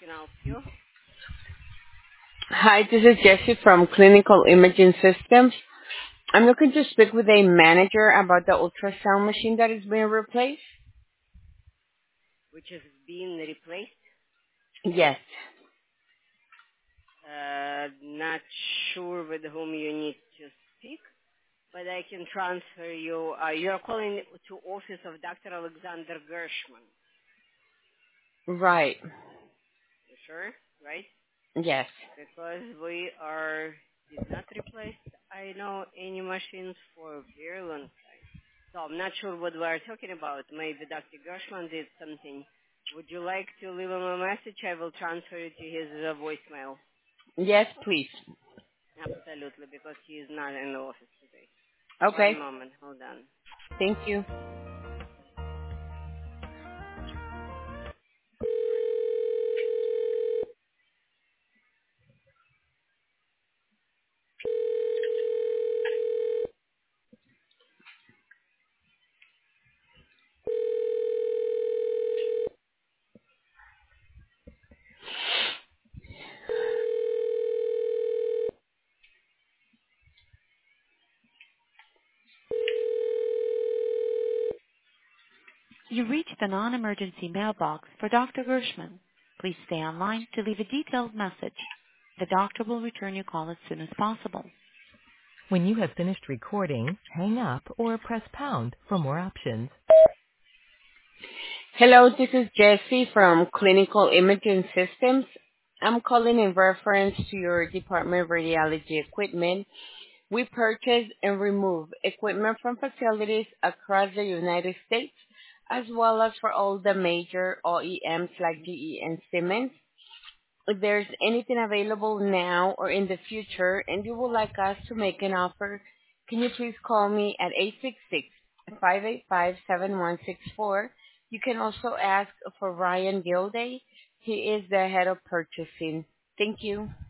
can I help you? Hi, this is Jessie from Clinical Imaging Systems. I'm looking to speak with a manager about the ultrasound machine that is being replaced. Which is being replaced. Yes. Not sure with whom you need to speak, but I can transfer you. You're calling to office of Dr. Alexander Gershman. Right. You sure? Right? Yes. Because we did not replace, I know, any machines for a very long time. So I'm not sure what we're talking about. Maybe Dr. Gershman did something. Would you like to leave him a message? I will transfer you to his voicemail. Yes, please. Absolutely, because he is not in the office today. One Okay. moment, hold on. Thank you. You reached the non-emergency mailbox for Dr. Gershman. Please stay online to leave a detailed message. The doctor will return your call as soon as possible. When you have finished recording, hang up or press pound for more options. Hello, this is Jessie from Clinical Imaging Systems. I'm calling in reference to your department of radiology equipment. We purchase and remove equipment from facilities across the United States, as well as for all the major OEMs like GE and Siemens. If there's anything available now or in the future and you would like us to make an offer, can you please call me at 866-585-7164. You can also ask for Ryan Gilday. He is the head of purchasing. Thank you.